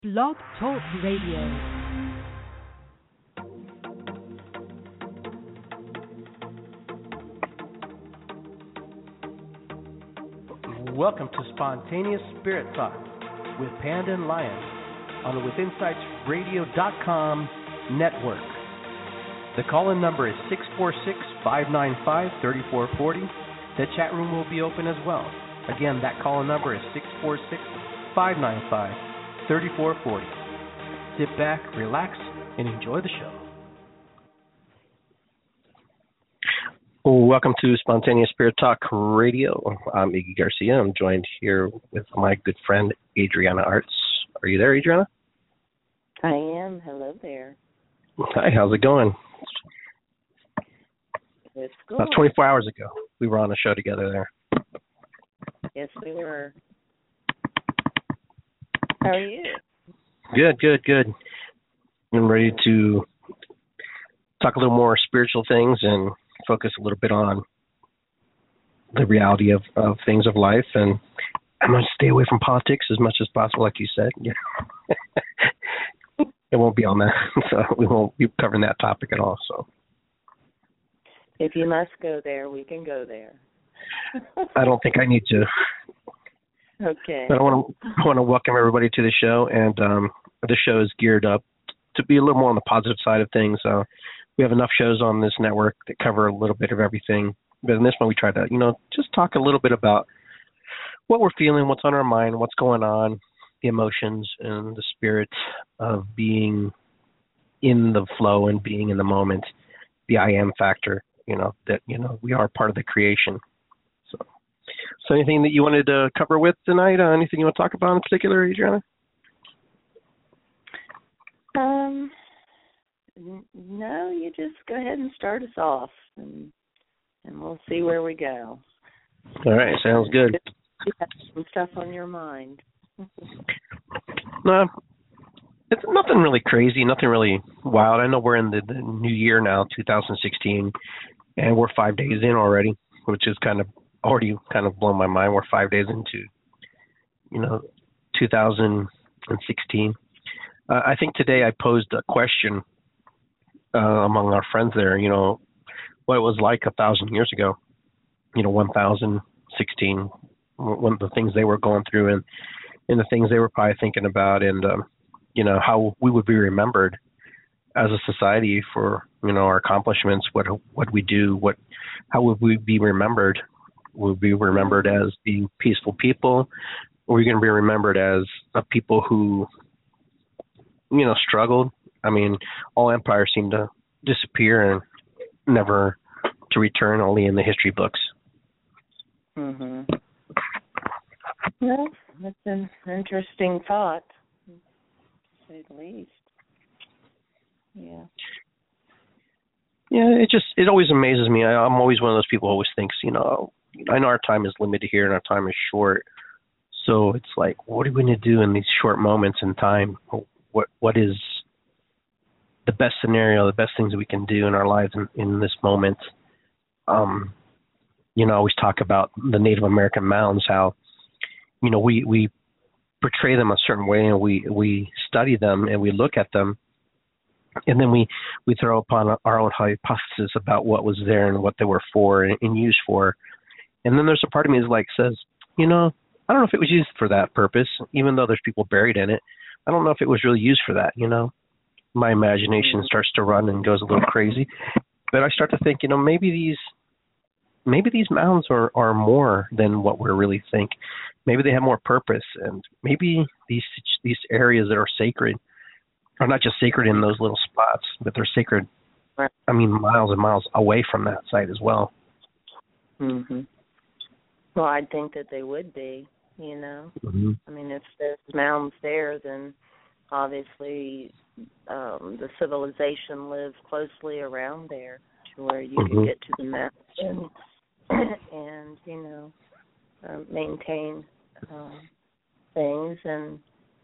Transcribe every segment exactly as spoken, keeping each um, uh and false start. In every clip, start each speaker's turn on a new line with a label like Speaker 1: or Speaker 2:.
Speaker 1: Blog Talk Radio.
Speaker 2: Welcome to Spontaneous Spirit Talk with Panda and Lion on the Within Sights Radio dot com network. The call-in number is six four six, five nine five, three four four zero. The chat room will be open as well. Again, that call-in number is six four six, five nine five, three four four zero. Sit back, relax, and enjoy the show. Welcome to Spontaneous Spirit Talk Radio. I'm Iggy Garcia. I'm joined here with my good friend, Adriana Arts. Are you there, Adriana?
Speaker 3: I am. Hello there.
Speaker 2: Hi, how's it going?
Speaker 3: It's good.
Speaker 2: About twenty-four hours ago, we were on a show together there.
Speaker 3: Yes, we were. How are you?
Speaker 2: Good, good, good. I'm ready to talk a little more spiritual things and focus a little bit on the reality of, of things of life. And I'm going to stay away from politics as much as possible, like you said. Yeah. It won't be on that, so we won't be covering that topic at all. So,
Speaker 3: if you must go there, we can go there.
Speaker 2: I don't think I need to.
Speaker 3: Okay.
Speaker 2: But I want to I want to welcome everybody to the show, and um, the show is geared up to be a little more on the positive side of things. Uh, we have enough shows on this network that cover a little bit of everything, but in this one we try to, you know, just talk a little bit about what we're feeling, what's on our mind, what's going on, the emotions and the spirit of being in the flow and being in the moment, the I am factor, you know, that, you know, we are part of the creation. So, so anything that you wanted to cover with tonight? Uh, anything you want to talk about in particular, Adriana?
Speaker 3: Um, n- no, you just go ahead and start us off, and and we'll see where we go.
Speaker 2: All right, sounds good.
Speaker 3: You have some stuff on your mind.
Speaker 2: No, it's nothing really crazy, nothing really wild. I know we're in the, the new year now, two thousand sixteen, and we're five days in already, which is kind of already kind of blown my mind. We're five days into, you know, two thousand sixteen. Uh, I think today I posed a question uh, among our friends there, you know, what it was like a thousand years ago, you know, one thousand sixteen, one of the things they were going through and, and the things they were probably thinking about, and, um, you know, how we would be remembered as a society for, you know, our accomplishments, what what we do, what how would we be remembered? Would we be remembered as being peaceful people? Or are we going to be remembered as a people who, you know, struggled? I mean, all empires seem to disappear and never to return, only in the history books.
Speaker 3: Mm-hmm. Well, that's an interesting thought, to say the least. Yeah.
Speaker 2: Yeah, it just, it always amazes me. I, I'm always one of those people who always thinks, you know, I know our time is limited here and our time is short. So it's like, what are we going to do in these short moments in time? What What is the best scenario, the best things that we can do in our lives in, in this moment? Um, you know, I always talk about the Native American mounds, how, you know, we, we portray them a certain way and we, we study them and we look at them. And then we, we throw upon our own hypothesis about what was there and what they were for and, and used for. And then there's a part of me that like says, you know, I don't know if it was used for that purpose, even though there's people buried in it. I don't know if it was really used for that, you know. My imagination starts to run and goes a little crazy. But I start to think, you know, maybe these maybe these mounds are, are more than what we really think. Maybe they have more purpose, and maybe these these areas that are sacred are not just sacred in those little spots, but they're sacred, I mean, miles and miles away from that site as well.
Speaker 3: Mm-hmm. Well, I'd think that they would be, you know.
Speaker 2: Mm-hmm.
Speaker 3: I mean, if there's mounds there, then obviously um, the civilization lived closely around there to where you
Speaker 2: mm-hmm.
Speaker 3: could get to the mountain and, you know, uh, maintain um, things. And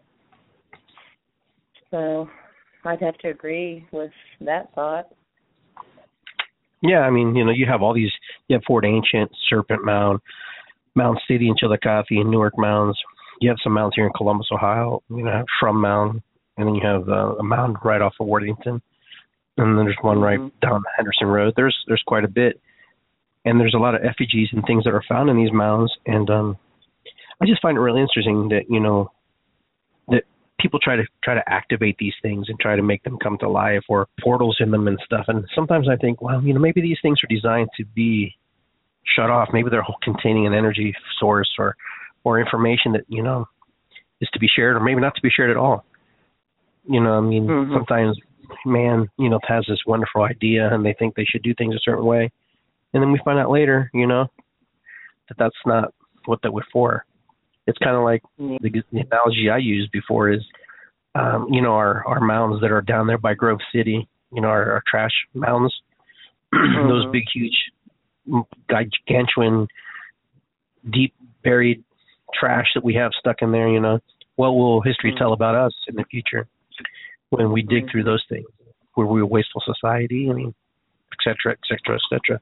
Speaker 3: so I'd have to agree with that thought.
Speaker 2: Yeah, I mean, you know, you have all these, you have Fort Ancient, Serpent Mound, Mound City and Chillicothe and Newark Mounds, you have some mounds here in Columbus, Ohio. You know, Shrum Mound, and then you have uh, a mound right off of Worthington, and then there's one right
Speaker 3: Mhm.
Speaker 2: down Henderson Road. There's there's quite a bit, and there's a lot of effigies and things that are found in these mounds. And um, I just find it really interesting that you know that people try to try to activate these things and try to make them come to life, or portals in them and stuff. And sometimes I think, well, you know, maybe these things are designed to be shut off. Maybe they're containing an energy source or or information that, you know, is to be shared, or maybe not to be shared at all. You know, I mean, mm-hmm. sometimes man, you know, has this wonderful idea and they think they should do things a certain way. And then we find out later, you know, that that's not what that was for. It's kind of like the, the analogy I used before is, um, you know, our, our mounds that are down there by Grove City, you know, our, our trash mounds, mm-hmm. those big, huge, gargantuan, deep buried trash that we have stuck in there, you know. What will history mm-hmm. tell about us in the future when we dig mm-hmm. through those things? Were we a wasteful society? I mean, et cetera, et cetera, et cetera.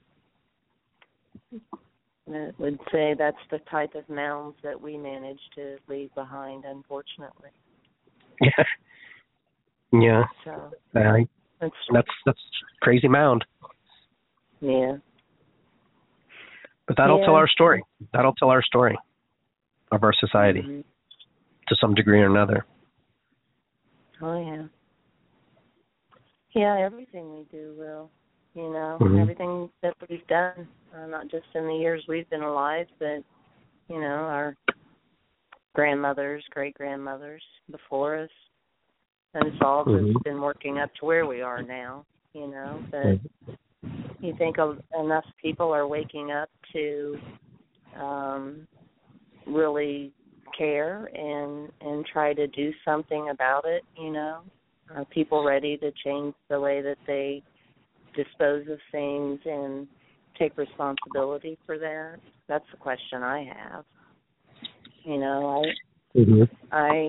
Speaker 3: I would say that's the type of mounds that we manage to leave behind, unfortunately.
Speaker 2: Yeah. Yeah.
Speaker 3: So,
Speaker 2: uh, that's that's that's crazy mound.
Speaker 3: Yeah.
Speaker 2: But that'll
Speaker 3: yeah.
Speaker 2: tell our story. That'll tell our story of our society mm-hmm. to some degree or another.
Speaker 3: Oh, yeah. Yeah, everything we do will. You know,
Speaker 2: mm-hmm.
Speaker 3: everything that we've done, uh, not just in the years we've been alive, but, you know, our grandmothers, great-grandmothers before us. And it's all mm-hmm. just been working up to where we are now, you know. But mm-hmm. you think of enough people are waking up to um, really care and, and try to do something about it, you know. Are people ready to change the way that they dispose of things and take responsibility for that? That's the question I have. You know, I,
Speaker 2: mm-hmm.
Speaker 3: I,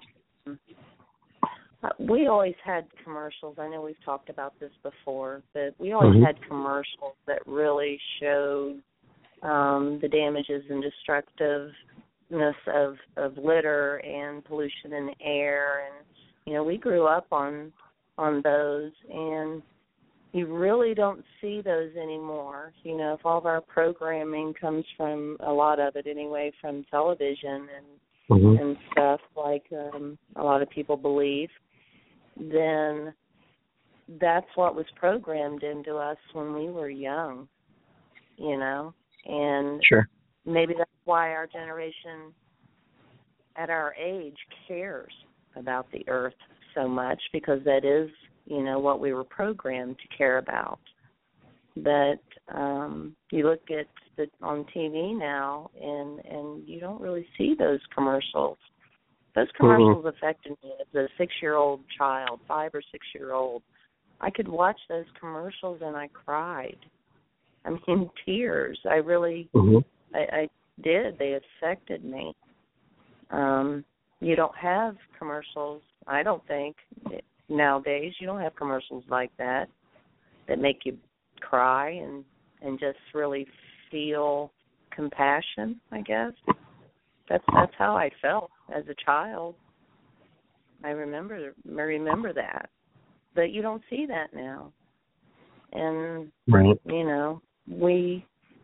Speaker 3: we always had commercials. I know we've talked about this before, but we always mm-hmm. had commercials that really showed um, the damages and destructiveness of, of litter and pollution in the air. And, you know, we grew up on on those, and you really don't see those anymore. You know, if all of our programming comes from, a lot of it anyway, from television and mm-hmm. and stuff like um, a lot of people believe, then that's what was programmed into us when we were young, you know. And
Speaker 2: sure.
Speaker 3: maybe that's why our generation at our age cares about the earth so much, because that is, you know, what we were programmed to care about. But um, you look at the, on T V now, and, and you don't really see those commercials. Those commercials mm-hmm. affected me as a six-year-old child, five or six-year-old. I could watch those commercials and I cried. I mean, tears. I really,
Speaker 2: mm-hmm.
Speaker 3: I, I did. They affected me. Um, you don't have commercials, I don't think, nowadays. You don't have commercials like that that make you cry and, and just really feel compassion, I guess. That's that's how I felt as a child. I remember I remember that. But you don't see that now. And,
Speaker 2: right.
Speaker 3: you know, we,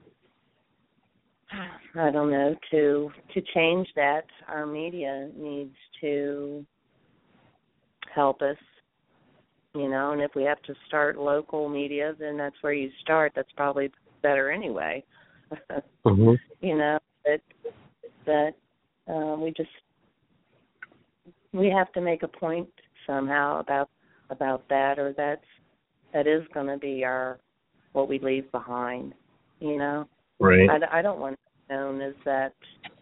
Speaker 3: I don't know, to to change that, our media needs to help us, you know, and if we have to start local media, then that's where you start. That's probably better anyway.
Speaker 2: mm-hmm.
Speaker 3: You know, but, but uh, we just, we have to make a point somehow about about that, or that's, that is going to be our, what we leave behind, you know.
Speaker 2: Right.
Speaker 3: I, I don't want to be known as that.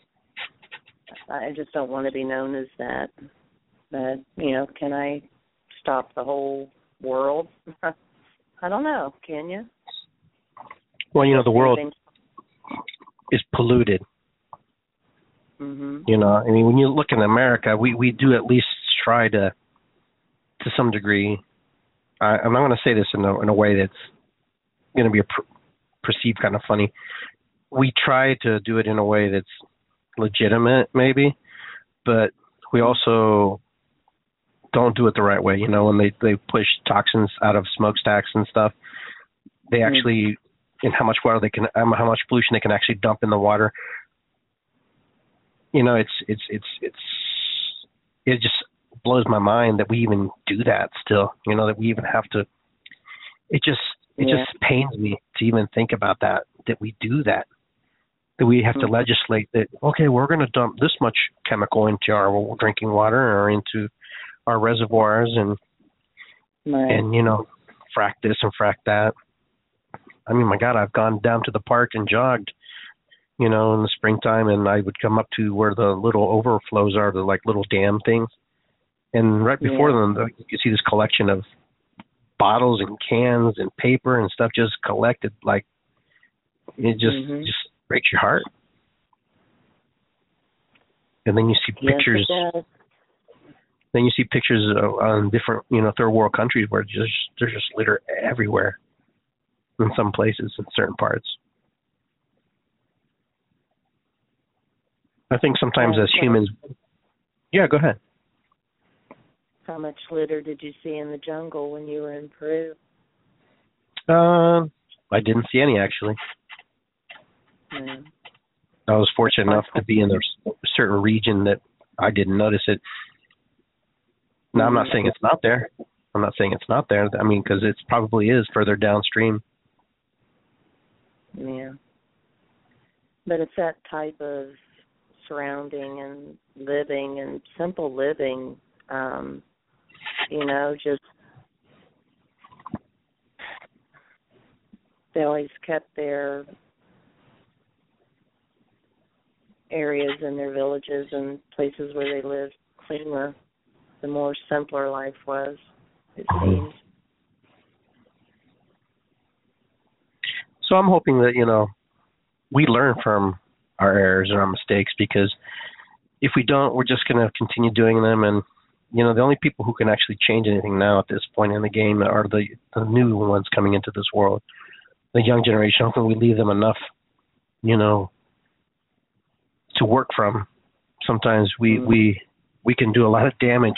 Speaker 3: I just don't want to be known as that. But, you know, can I stop the whole world? I don't know. Can you?
Speaker 2: Well, you know, the world is polluted.
Speaker 3: Mm-hmm.
Speaker 2: You know, I mean, when you look in America, we, we do at least try to, to some degree, I, I'm not going to say this in a, in a way that's going to be a per, perceived kind of funny. We try to do it in a way that's legitimate, maybe. but we also don't do it the right way. You know, when they, they push toxins out of smokestacks and stuff, they actually, and how much water they can, um, how much pollution they can actually dump in the water. You know, it's, it's, it's, it's, it just blows my mind that we even do that still, you know, that we even have to, it just, it yeah. just pains me to even think about that, that we do that, that we have mm-hmm. to legislate that, okay, we're going to dump this much chemical into our drinking water or into our reservoirs and, right. and, you know, frack this and frack that. I mean, my God, I've gone down to the park and jogged, you know, in the springtime, and I would come up to where the little overflows are, the like little dam things. And right before yeah. them, you see this collection of bottles and cans and paper and stuff just collected. Like, it just mm-hmm. just breaks your heart. And then you see pictures. Yes, then you see pictures of, on different, you know, third world countries where just there's just litter everywhere. In some places, in certain parts. I think sometimes oh, as okay. humans, yeah, go ahead.
Speaker 3: How much litter did you see in the jungle when you were in Peru?
Speaker 2: Uh, I didn't see any, actually. Mm. I was fortunate enough to be in a certain region that I didn't notice it. Now, I'm not saying it's not there. I'm not saying it's not there. I mean, because it probably is further downstream.
Speaker 3: Yeah. But it's that type of surrounding and living and simple living, um, you know, just they always kept their areas and their villages and places where they lived cleaner, the more simpler life was, it seems.
Speaker 2: So I'm hoping that, you know, we learn from our errors and our mistakes, because if we don't, we're just going to continue doing them. And, you know, the only people who can actually change anything now at this point in the game are the, the new ones coming into this world, the young generation. Hopefully we leave them enough, you know, to work from. Sometimes we, mm-hmm. we, we can do a lot of damage.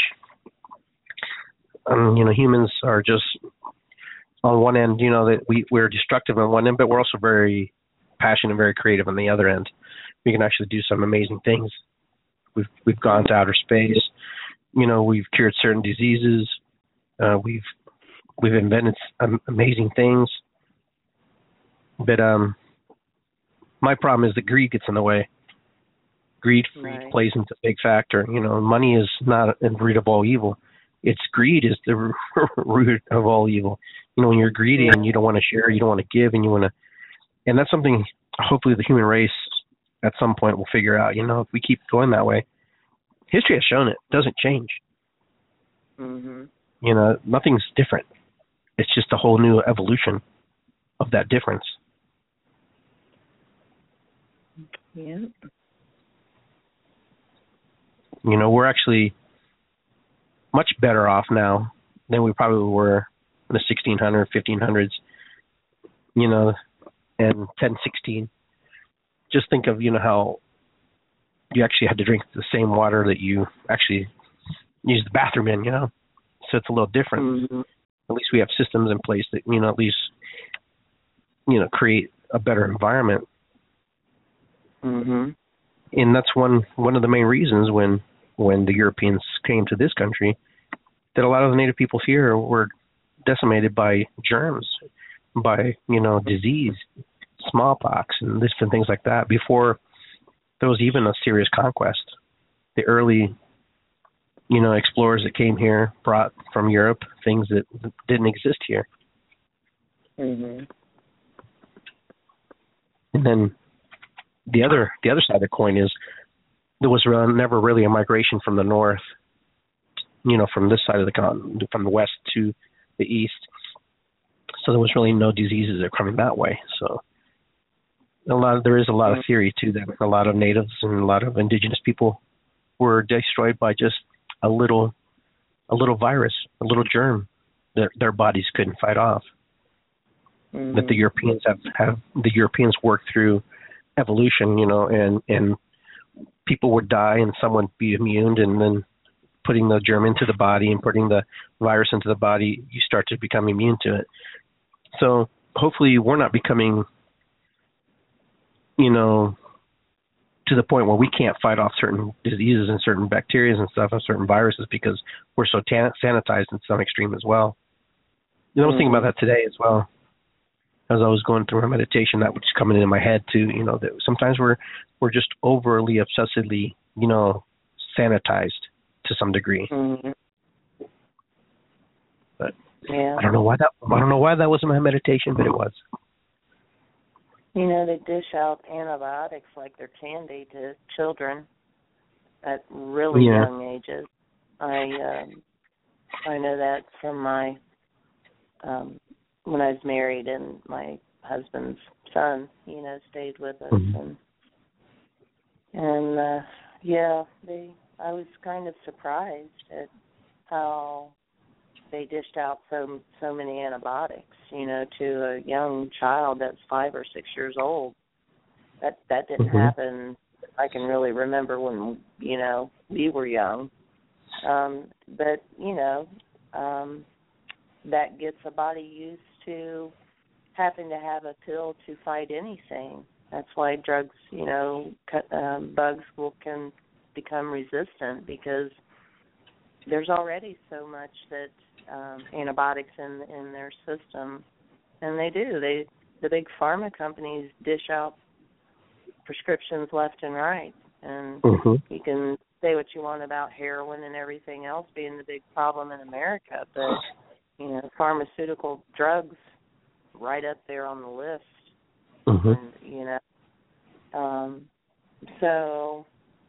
Speaker 2: Um, you know, humans are just... on one end, you know, that we, we're destructive on one end, but we're also very passionate and very creative on the other end. We can actually do some amazing things. We've we've gone to outer space. You know, we've cured certain diseases. Uh, we've we've invented um, amazing things. But um, my problem is that greed gets in the way. Greed right. plays into a big factor. You know, money is not a root of all evil. It's greed is the root of all evil. You know, when you're greedy and you don't want to share, you don't want to give, and you want to, and that's something hopefully the human race at some point will figure out. You know, if we keep going that way, history has shown it doesn't change. Mm-hmm. You know, nothing's different. It's just a whole new evolution of that difference.
Speaker 3: Yeah.
Speaker 2: You know, we're actually much better off now than we probably were in the sixteen hundreds, fifteen hundreds, you know, and ten sixteen. Just think of, you know, how you actually had to drink the same water that you actually use the bathroom in, you know. So it's a little different. Mm-hmm. At least we have systems in place that, you know, at least, you know, create a better environment.
Speaker 3: Mm-hmm.
Speaker 2: And that's one one of the main reasons when when the Europeans came to this country, that a lot of the native people here were decimated by germs, by, you know, disease, smallpox, and different things like that before there was even a serious conquest. The early, you know, explorers that came here brought from Europe things that didn't exist here.
Speaker 3: Mm-hmm.
Speaker 2: And then the other the other side of the coin is there was never really a migration from the north, you know, from this side of the continent, from the west to the east. So there was really no diseases that are coming that way. So a lot of, there is a lot of theory too that a lot of natives and a lot of indigenous people were destroyed by just a little a little virus, a little germ that their bodies couldn't fight off. Mm-hmm. That the Europeans have, have the Europeans worked through evolution, you know, and, and people would die and someone would be immune, and then putting the germ into the body and putting the virus into the body, you start to become immune to it. So hopefully we're not becoming, you know, to the point where we can't fight off certain diseases and certain bacteria and stuff and certain viruses because we're so tan- sanitized in some extreme as well. You know, I was thinking about that today as well. As I was going through my meditation, that was coming into my head too, you know, that sometimes we're we're just overly obsessively, you know, sanitized to some degree.
Speaker 3: Mm-hmm.
Speaker 2: But
Speaker 3: yeah.
Speaker 2: I don't know why that I don't know why that wasn't my meditation, but it was.
Speaker 3: You know, they dish out antibiotics like they're candy to children at really
Speaker 2: yeah.
Speaker 3: young ages. I um, I know that from my um, when I was married and my husband's son, you know, stayed with us,
Speaker 2: mm-hmm.
Speaker 3: and and uh, yeah, they. I was kind of surprised at how they dished out so so many antibiotics, you know, to a young child that's five or six years old. That that didn't
Speaker 2: mm-hmm.
Speaker 3: happen. I can really remember when, you know, we were young. Um, but you know, um, that gets a body used to having to have a pill to fight anything. That's why drugs, you know, um, bugs will can become resistant because there's already so much that um, antibiotics in in their system, and they do. They the big pharma companies dish out prescriptions left and right, and
Speaker 2: mm-hmm.
Speaker 3: you can say what you want about heroin and everything else being the big problem in America, but you know, pharmaceutical drugs right up there on the list,
Speaker 2: mm-hmm.
Speaker 3: and, you know, um, so.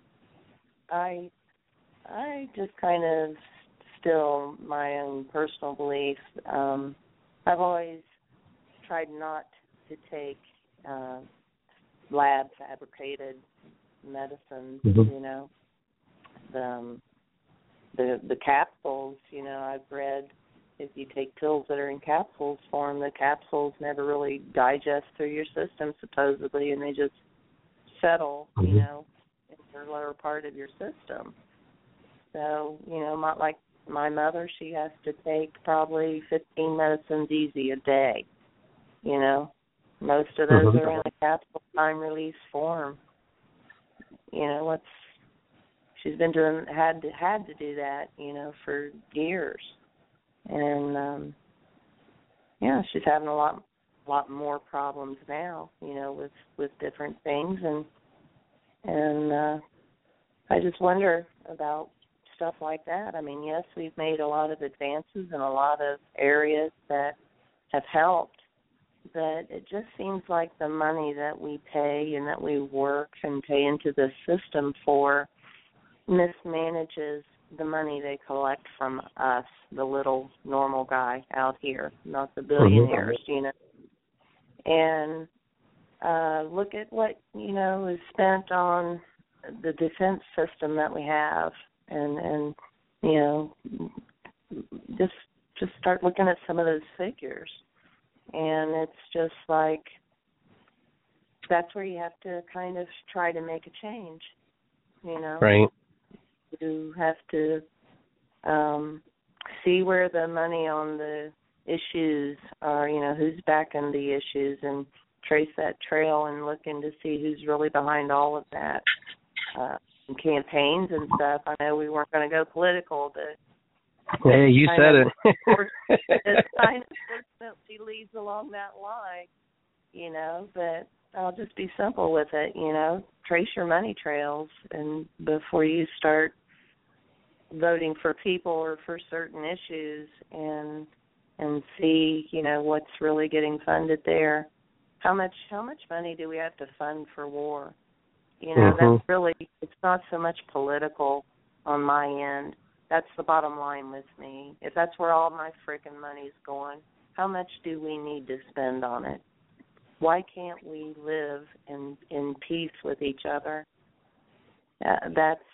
Speaker 3: I I just kind of still my own personal belief. Um, I've always tried not to take uh, lab fabricated medicine.
Speaker 2: Mm-hmm.
Speaker 3: You know, the um, the the capsules. You know, I've read if you take pills that are in capsules form, the capsules never really digest through your system supposedly, and they just settle.
Speaker 2: Mm-hmm.
Speaker 3: You know. Or lower part of your system. So, you know, not like my mother, she has to take probably fifteen medicines easy a day. You know, most of those
Speaker 2: mm-hmm.
Speaker 3: are in a capsule time release form. You know, what's she's been doing had to had to do that, you know, for years, and um, yeah, she's having a lot lot more problems now. You know, with with different things and. And uh, I just wonder about stuff like that. I mean, yes, we've made a lot of advances in a lot of areas that have helped, but it just seems like the money that we pay and that we work and pay into the system for mismanages the money they collect from us, the little normal guy out here, not the billionaires, mm-hmm. you know. And Uh, look at what, you know, is spent on the defense system that we have and, and you know, just just start looking at some of those figures. And it's just like that's where you have to kind of try to make a change, you know.
Speaker 2: Right.
Speaker 3: You have to um, see where the money on the issues are, you know, who's backing the issues and trace that trail and look in to see who's really behind all of that. Uh, and campaigns and stuff. I know we weren't going to go political, but
Speaker 2: hey, you said it.
Speaker 3: It's kind of unfortunately leads along that line, you know. But I'll just be simple with it, you know. Trace your money trails, and before you start voting for people or for certain issues, and and see, you know, what's really getting funded there. How much how much money do we have to fund for war? You know,
Speaker 2: mm-hmm.
Speaker 3: that's really, it's not so much political on my end. That's the bottom line with me. If that's where all my freaking money's going, how much do we need to spend on it? Why can't we live in in peace with each other? Uh, that's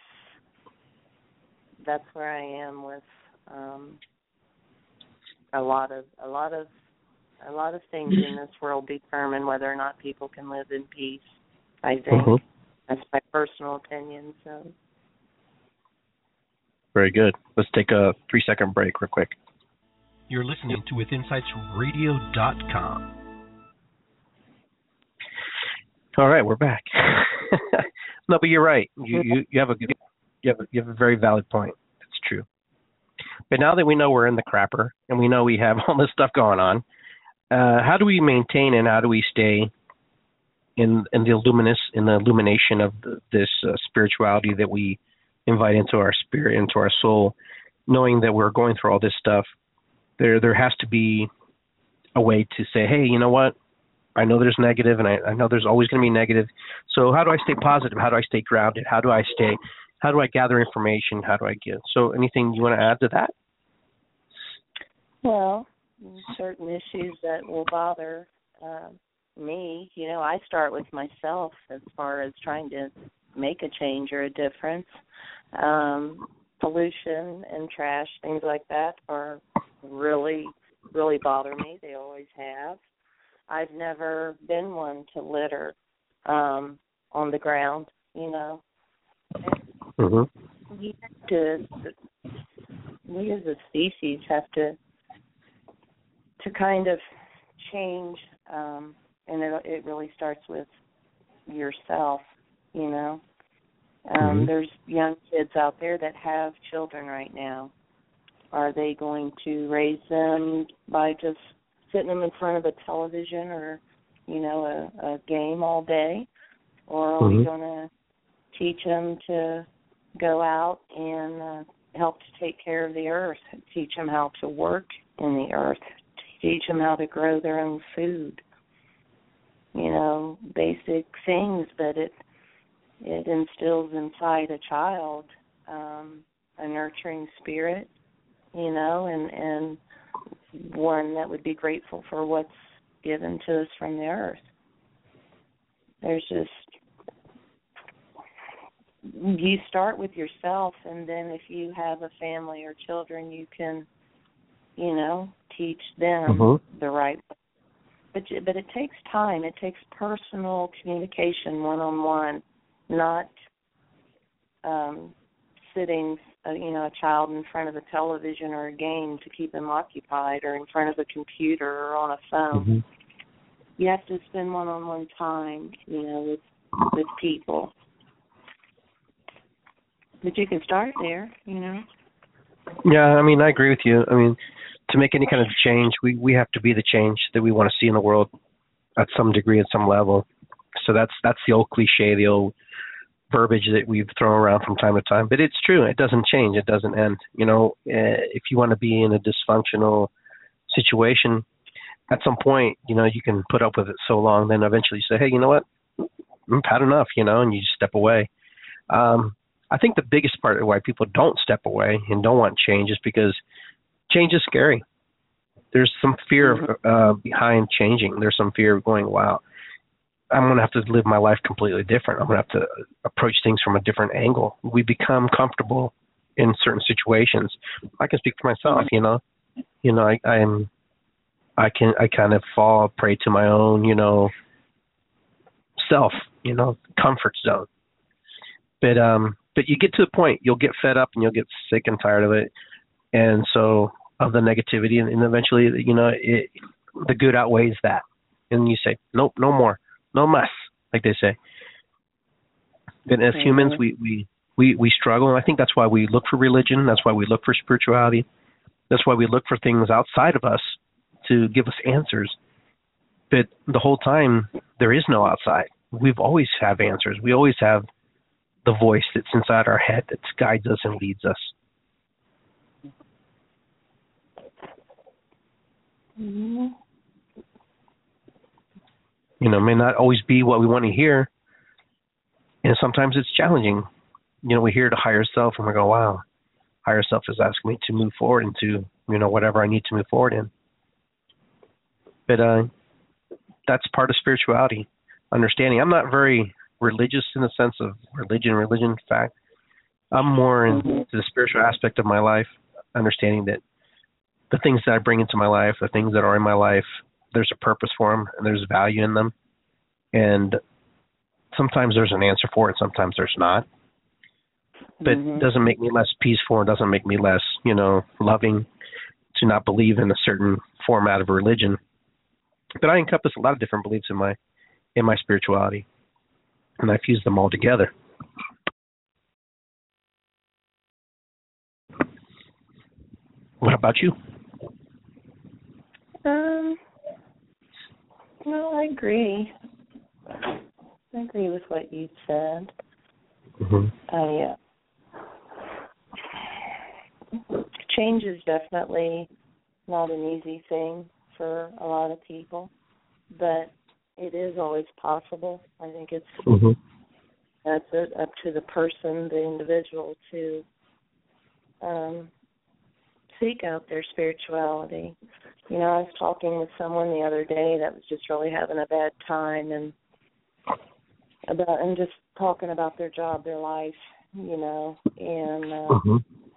Speaker 3: that's where I am with um, a lot of a lot of a lot of things in this world determine whether or not people can live in peace, I think.
Speaker 2: Mm-hmm.
Speaker 3: That's my personal opinion. So.
Speaker 2: Very good. Let's take a three-second break real quick.
Speaker 4: You're listening to within sights radio dot com.
Speaker 2: All right, we're back. No, but you're right. You, you you have a good, you have a, you have a very valid point. It's true. But now that we know we're in the crapper and we know we have all this stuff going on, uh, how do we maintain and how do we stay in in the luminous in the illumination of the, this uh, spirituality that we invite into our spirit, into our soul, knowing that we're going through all this stuff? There there has to be a way to say, hey, you know what? I know there's negative, and I, I know there's always going to be negative. So how do I stay positive? How do I stay grounded? How do I stay? How do I gather information? How do I get? So anything you want to add to that?
Speaker 3: Well, certain issues that will bother uh, me, you know, I start with myself as far as trying to make a change or a difference. Um, pollution and trash, things like that, are really, really bother me. They always have. I've never been one to litter um, on the ground, you know.
Speaker 2: Mm-hmm.
Speaker 3: We have to, we as a species have to, to kind of change, um, and it, it really starts with yourself, you know. Um, mm-hmm. There's young kids out there that have children right now. Are they going to raise them by just sitting them in front of a television or, you know, a, a game all day? Or are mm-hmm. we going to teach them to go out and uh, help to take care of the earth, teach them how to work in the earth, teach them how to grow their own food? You know, basic things, but it it instills inside a child um, a nurturing spirit, you know, and, and one that would be grateful for what's given to us from the earth. There's just, you start with yourself, and then if you have a family or children, you can, you know, teach them mm-hmm. the right way. But, but it takes time. It takes personal communication one-on-one, not um, sitting Uh, you know, a child in front of a television or a game to keep them occupied, or in front of a computer or on a phone.
Speaker 2: Mm-hmm.
Speaker 3: You have to spend one-on-one time, you know, with with people. But you can start there, you know.
Speaker 2: Yeah, I mean, I agree with you. I mean, to make any kind of change, we, we have to be the change that we want to see in the world at some degree, at some level. So that's that's the old cliche, the old verbiage that we've thrown around from time to time, but it's true. It doesn't change. It doesn't end. You know, uh, if you want to be in a dysfunctional situation, at some point, you know, you can put up with it so long, then eventually you say, hey, you know what? I've had enough, you know, and you just step away. Um, I think the biggest part of why people don't step away and don't want change is because change is scary. There's some fear uh, behind changing. There's some fear of going, wow, I'm going to have to live my life completely different. I'm going to have to approach things from a different angle. We become comfortable in certain situations. I can speak for myself, you know. You know, I, I'm, I can, I kind of fall prey to my own, you know, self, you know, comfort zone. But, um, but you get to a point, you'll get fed up and you'll get sick and tired of it. And so, of the negativity, and, and eventually, you know, it, the good outweighs that. And you say, nope, no more. No mess, like they say. And as mm-hmm. humans, we, we, we, we struggle, and I think that's why we look for religion. That's why we look for spirituality. That's why we look for things outside of us to give us answers. But the whole time, there is no outside. We've always have answers. We always have the voice that's inside our head that guides us and leads us. Mm-hmm. You know, may not always be what we want to hear. And sometimes it's challenging. You know, we hear the higher self and we go, wow, higher self is asking me to move forward into, you know, whatever I need to move forward in. But uh, that's part of spirituality, understanding. I'm not very religious in the sense of religion, religion, in fact. I'm more into the spiritual aspect of my life, understanding that the things that I bring into my life, the things that are in my life, there's a purpose for them and there's value in them. And sometimes there's an answer for it, sometimes there's not. But
Speaker 3: mm-hmm.
Speaker 2: it doesn't make me less peaceful. It doesn't make me less, you know, loving to not believe in a certain format of religion. But I encompass a lot of different beliefs in my in my spirituality, and I fuse them all together. What about you?
Speaker 3: Um, no, I agree. I agree with what you said.
Speaker 2: Mm-hmm.
Speaker 3: I, uh, change is definitely not an easy thing for a lot of people, but it is always possible. I think it's
Speaker 2: mm-hmm.
Speaker 3: that's it, up to the person, the individual, to um, seek out their spirituality. You know, I was talking with someone the other day that was just really having a bad time, and about and just talking about their job, their life, you know, and uh,
Speaker 2: mm-hmm.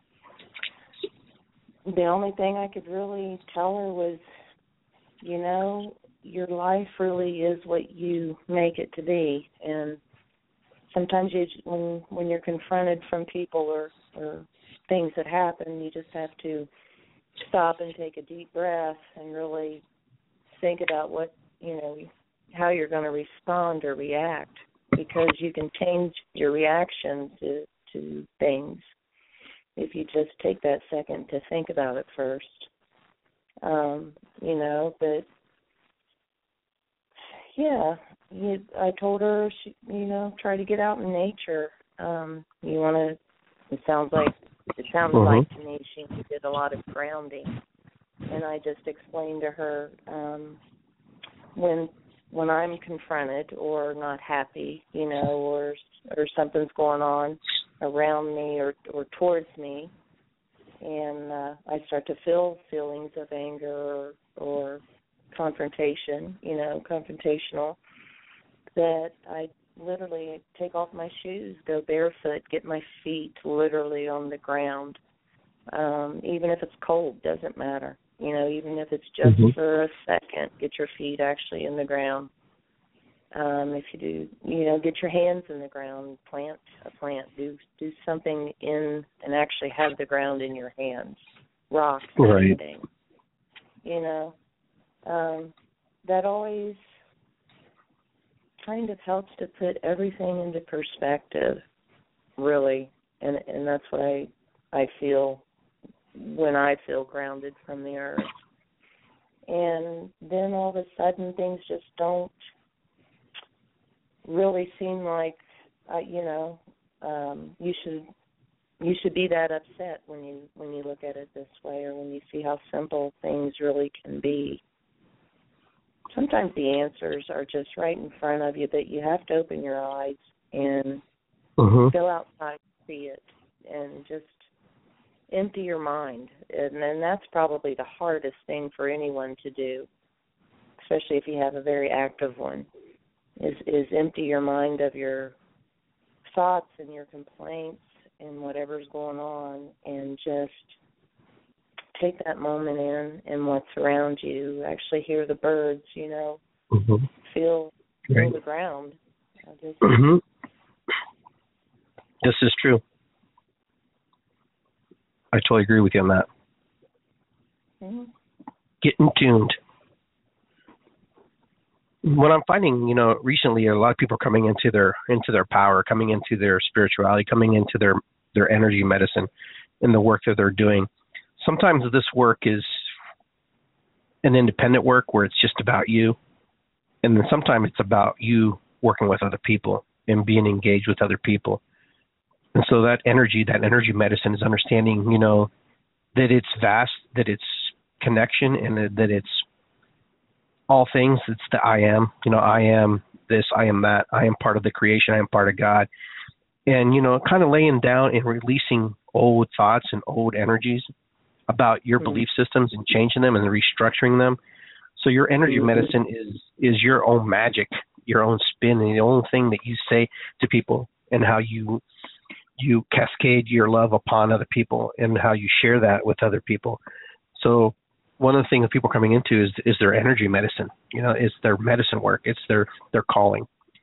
Speaker 3: the only thing I could really tell her was, you know, your life really is what you make it to be, and sometimes you, when when you're confronted from people or, or things that happen, you just have to stop and take a deep breath and really think about what, you know, how you're going to respond or react, because you can change your reaction to, to things if you just take that second to think about it first. Um, you know, but yeah, you, I told her, she, you know, try to get out in nature. Um, you want to, it sounds like, it sounds
Speaker 2: mm-hmm.
Speaker 3: like to me she did a lot of grounding. And I just explained to her, um, when when I'm confronted or not happy, you know, or or something's going on around me or, or towards me, and uh, I start to feel feelings of anger or, or confrontation, you know, confrontational, that I literally take off my shoes, go barefoot, get my feet literally on the ground. Um, even if it's cold, doesn't matter. You know, even if it's just mm-hmm. for a second, get your feet actually in the ground. Um, if you do, you know, get your hands in the ground, plant a plant, do do something in and actually have the ground in your hands, rocks,
Speaker 2: right.
Speaker 3: anything. You know, um, that always kind of helps to put everything into perspective, really, and and that's what I I feel when I feel grounded from the earth. And then all of a sudden things just don't really seem like, uh, you know, um, you should you should be that upset when you when you look at it this way, or when you see how simple things really can be. Sometimes the answers are just right in front of you, but you have to open your eyes and
Speaker 2: mm-hmm.
Speaker 3: go outside and see it, and just empty your mind. And then that's probably the hardest thing for anyone to do, especially if you have a very active one, is, is empty your mind of your thoughts and your complaints and whatever's going on, and just take that moment in and what's around you. Actually hear the birds, you know,
Speaker 2: mm-hmm.
Speaker 3: feel, feel
Speaker 2: right.
Speaker 3: the ground. Just,
Speaker 2: mm-hmm. This is true. I totally agree with you on that.
Speaker 3: Mm-hmm.
Speaker 2: Getting tuned. What I'm finding, you know, recently, a lot of people are coming into their into their power, coming into their spirituality, coming into their, their energy medicine and the work that they're doing. Sometimes this work is an independent work where it's just about you, and then sometimes it's about you working with other people and being engaged with other people. And so that energy, that energy medicine is understanding, you know, that it's vast, that it's connection, and that it's all things. It's the I am, you know, I am this, I am that, I am part of the creation, I am part of God. And, you know, kind of laying down and releasing old thoughts and old energies about your mm-hmm. belief systems and changing them and restructuring them. So your energy mm-hmm. medicine is, is your own magic, your own spin, and the only thing that you say to people, and how you you cascade your love upon other people and how you share that with other people. So one of the things that people are coming into is is their energy medicine. You know, it's their medicine work. It's their, their calling.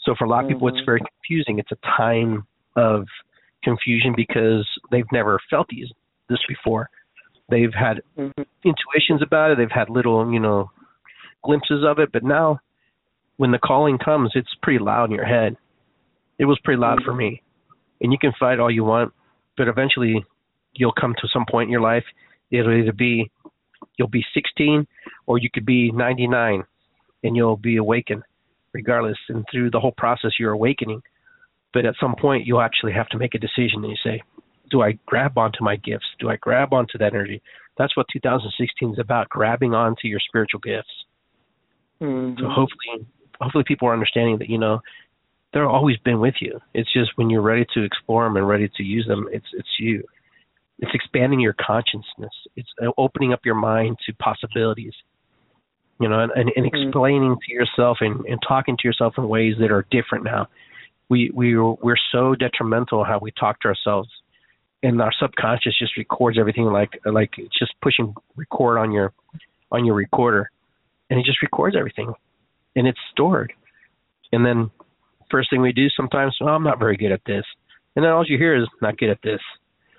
Speaker 2: So for a lot of people,
Speaker 3: mm-hmm.
Speaker 2: it's very confusing. It's a time of confusion because they've never felt these this before. They've had mm-hmm. intuitions about it. They've had little, you know, glimpses of it. But now when the calling comes, it's pretty loud in your head. It was pretty loud mm-hmm. for me. And you can fight all you want, but eventually you'll come to some point in your life. It'll either be, you'll be sixteen or you could be ninety-nine and you'll be awakened regardless. And through the whole process, you're awakening. But at some point, you'll actually have to make a decision and you say, do I grab onto my gifts? Do I grab onto that energy? That's what two thousand sixteen is about, grabbing onto your spiritual gifts.
Speaker 3: Mm-hmm.
Speaker 2: So hopefully, hopefully people are understanding that, you know, they've always been with you. It's just when you're ready to explore them and ready to use them, it's it's you. It's expanding your consciousness. It's opening up your mind to possibilities, you know, and, and, and
Speaker 3: mm-hmm.
Speaker 2: explaining to yourself and, and talking to yourself in ways that are different now. We, we, we're so detrimental how we talk to ourselves, and our subconscious just records everything like like it's just pushing record on your on your recorder, and it just records everything, and it's stored. And then first thing we do sometimes, oh, I'm not very good at this, and then all you hear is not good at this.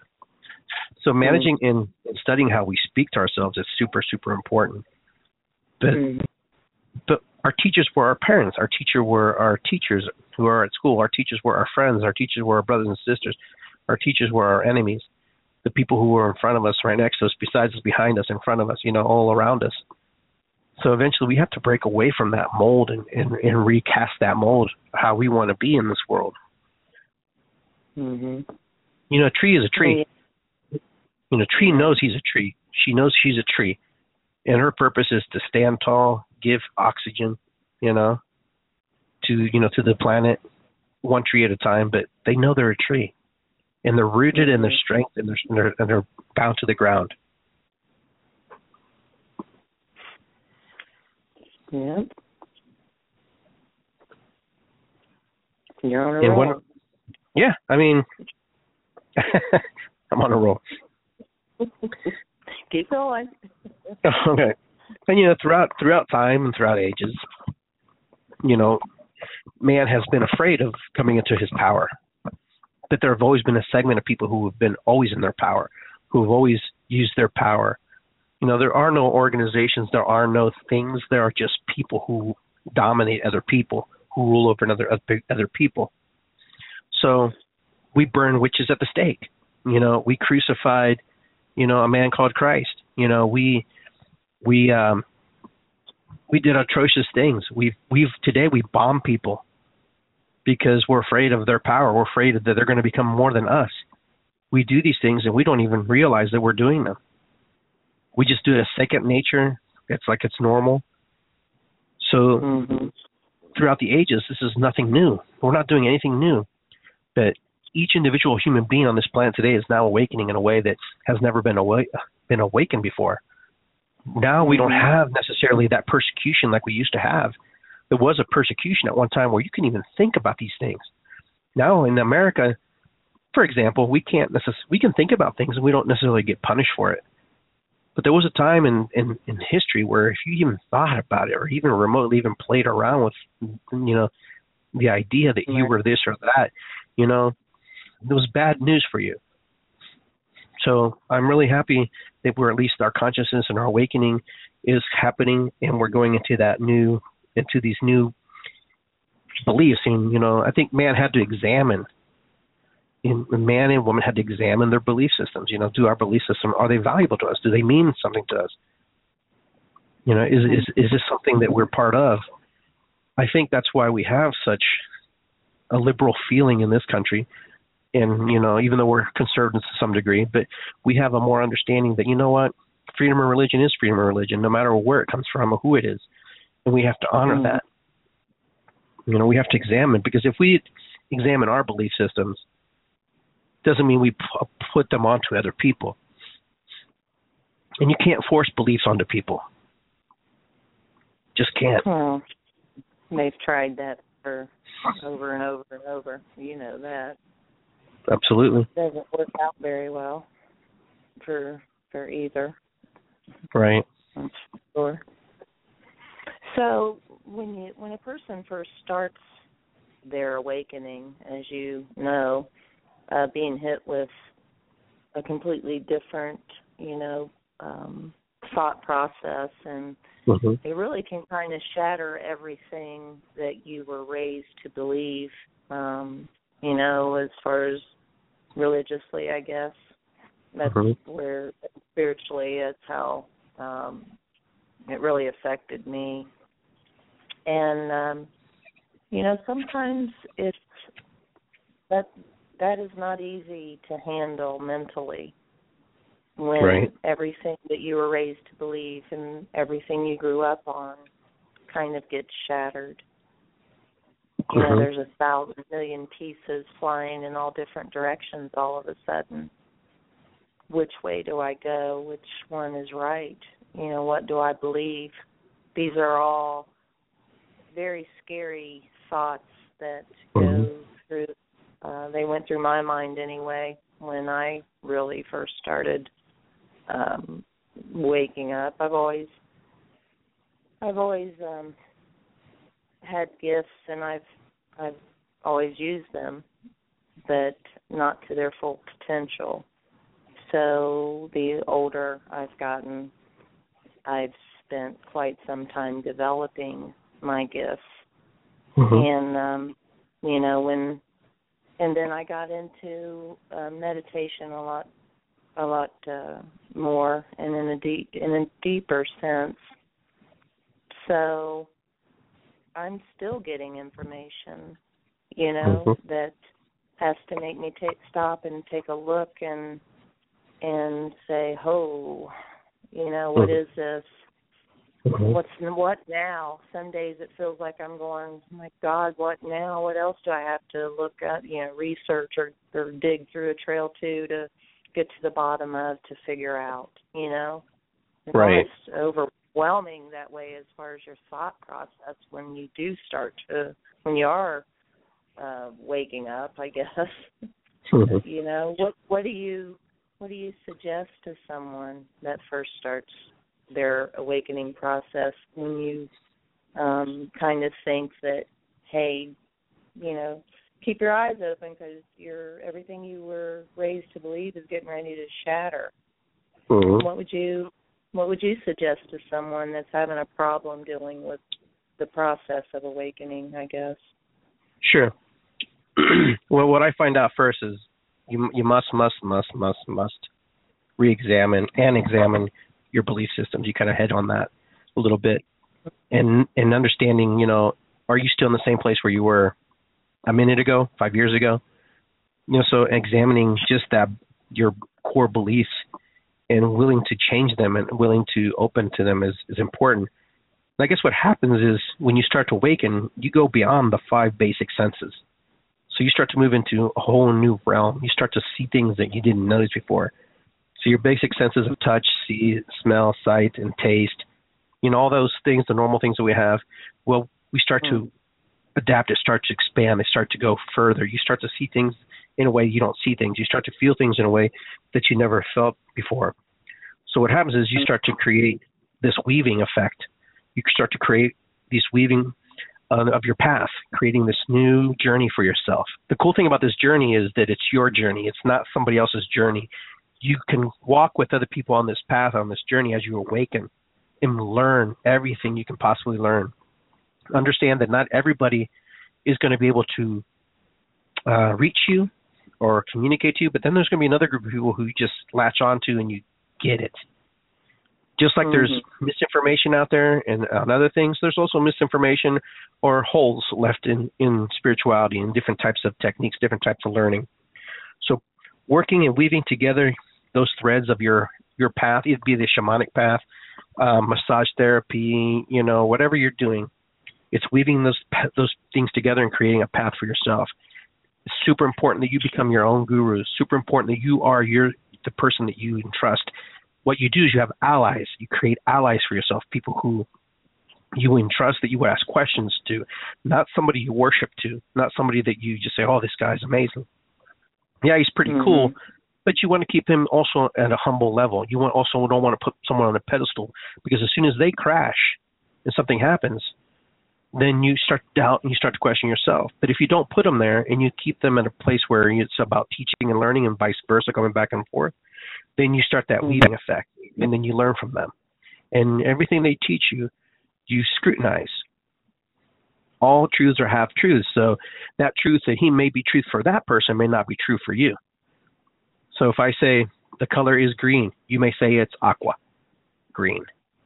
Speaker 2: So managing mm-hmm. and studying how we speak to ourselves is super, super important. But mm-hmm. but our teachers were our parents. Our teacher were our teachers who are at school. Our teachers were our friends. Our teachers were our brothers and sisters. Our teachers were our enemies. The people who were in front of us, right next to us, besides us, behind us, in front of us, you know, all around us. So eventually we have to break away from that mold and, and, and recast that mold, how we want to be in this world.
Speaker 3: Mm-hmm.
Speaker 2: You know, a tree is a tree. You know, a tree knows he's a tree. She knows she's a tree. And her purpose is to stand tall, give oxygen, you know, to, you know, to the planet, one tree at a time. But they know they're a tree. And they're rooted in their strength, and they're, and they're, and they're bound to the ground.
Speaker 3: Yeah. You're on a
Speaker 2: and
Speaker 3: roll.
Speaker 2: When, yeah, I mean, I'm on a roll.
Speaker 3: Keep going.
Speaker 2: Okay. And, you know, throughout throughout time and throughout ages, you know, man has been afraid of coming into his power. But there have always been a segment of people who have been always in their power, who have always used their power. You know, there are no organizations, there are no things, there are just people who dominate other people, who rule over another other, other people. So we burn witches at the stake. You know, we crucified, you know, a man called Christ. You know, we we um, we did atrocious things. We've we've today we bomb people because we're afraid of their power. We're afraid that they're going to become more than us. We do these things and we don't even realize that we're doing them. We just do it as second nature. It's like it's normal. So mm-hmm. throughout the ages, this is nothing new. We're not doing anything new. But each individual human being on this planet today is now awakening in a way that has never been awa- been awakened before. Now we don't have necessarily that persecution like we used to have. There was a persecution at one time where you couldn't even think about these things. Now in America, for example, we can't necess- we can think about things and we don't necessarily get punished for it. But there was a time in, in, in history where if you even thought about it or even remotely even played around with, you know, the idea that you were this or that, you know, it was bad news for you. So I'm really happy that we're at least our consciousness and our awakening is happening, and we're going into that new, into these new beliefs. And, you know, I think man had to examine, and man and woman had to examine their belief systems. You know, do our belief system, are they valuable to us? Do they mean something to us? You know, is is is this something that we're part of? I think that's why we have such a liberal feeling in this country. And, you know, even though we're conservative to some degree, but we have a more understanding that, you know what, freedom of religion is freedom of religion, no matter where it comes from or who it is. And we have to honor mm-hmm. that. You know, we have to examine, because if we examine our belief systems, doesn't mean we p- put them onto other people. And you can't force beliefs onto people. Just can't.
Speaker 3: Well, they've tried that for over and over and over. You know that.
Speaker 2: Absolutely.
Speaker 3: It doesn't work out very well for for either.
Speaker 2: Right.
Speaker 3: I'm sure. So when you when a person first starts their awakening, as you know, uh, being hit with a completely different, you know, um, thought process, and mm-hmm. it really can kind of shatter everything that you were raised to believe, um, you know, as far as religiously, I guess. That's mm-hmm. where spiritually it's how um, it really affected me. And, um, you know, sometimes it's that that is not easy to handle mentally when right. everything that you were raised to believe and everything you grew up on kind of gets shattered. Mm-hmm. You know, there's a thousand million pieces flying in all different directions all of a sudden. Which way do I go? Which one is right? You know, what do I believe? These are all very scary thoughts that mm-hmm. go through, uh, they went through my mind anyway when I really first started um, waking up. I've always, I've always um, had gifts, and I've, I've always used them, but not to their full potential. So the older I've gotten, I've spent quite some time developing my gifts. Mm-hmm. And, um, you know, when, and then I got into uh, meditation a lot, a lot uh, more and in a deep, in a deeper sense. So I'm still getting information, you know, mm-hmm. that has to make me take, stop and take a look and, and say, oh, you know, what is this? Mm-hmm. What's what now? Some days it feels like I'm going, oh my God, what now? What else do I have to look at, you know, research or, or dig through a trail to to get to the bottom of to figure out, you know? It's
Speaker 2: right.
Speaker 3: almost overwhelming that way as far as your thought process when you do start to, when you are uh, waking up, I guess. Mm-hmm. You know, what what do you... What do you suggest to someone that first starts their awakening process when you um, kind of think that, hey, you know, keep your eyes open because you're everything you were raised to believe is getting ready to shatter? Mm-hmm. What would you What would you suggest to someone that's having a problem dealing with the process of awakening, I guess?
Speaker 2: Sure. Well, what I find out first is You you must, must, must, must, must re-examine and examine your belief systems. You kind of head on that a little bit. And and understanding, you know, are you still in the same place where you were a minute ago, five years ago? You know, so examining just that, your core beliefs and willing to change them and willing to open to them is, is important. And I guess what happens is when you start to awaken, you go beyond the five basic senses. So you start to move into a whole new realm. You start to see things that you didn't notice before. So your basic senses of touch, see, smell, sight, and taste, you know, all those things, the normal things that we have, well, we start mm. to adapt. It starts to expand. They start to go further. You start to see things in a way you don't see things. You start to feel things in a way that you never felt before. So what happens is you start to create this weaving effect. You start to create these weaving Uh, of your path, creating this new journey for yourself. The cool thing about this journey is that it's your journey. It's not somebody else's journey. You can walk with other people on this path, on this journey as you awaken and learn everything you can possibly learn. Understand that not everybody is going to be able to uh, reach you or communicate to you, but then there's going to be another group of people who you just latch onto and you get it. Just like mm-hmm. there's misinformation out there and on other things, there's also misinformation or holes left in, in spirituality and different types of techniques, different types of learning. So working and weaving together those threads of your, your path, either be the shamanic path, um, massage therapy, you know, whatever you're doing, it's weaving those those things together and creating a path for yourself. It's super important that you become your own guru. It's super important that you are your, the person that you entrust. What you do is you have allies. You create allies for yourself, people who you entrust, that you would ask questions to, not somebody you worship to, not somebody that you just say, oh, this guy's amazing. Yeah, he's pretty mm-hmm. cool, but you want to keep him also at a humble level. You want also don't want to put someone on a pedestal, because as soon as they crash and something happens, then you start to doubt and you start to question yourself. But if you don't put them there and you keep them in a place where it's about teaching and learning and vice versa, going back and forth, then you start that weaving effect, and then you learn from them. And everything they teach you, you scrutinize. All truths are half truths, so that truth that he may be truth for that person may not be true for you. So if I say the color is green, you may say it's aqua green.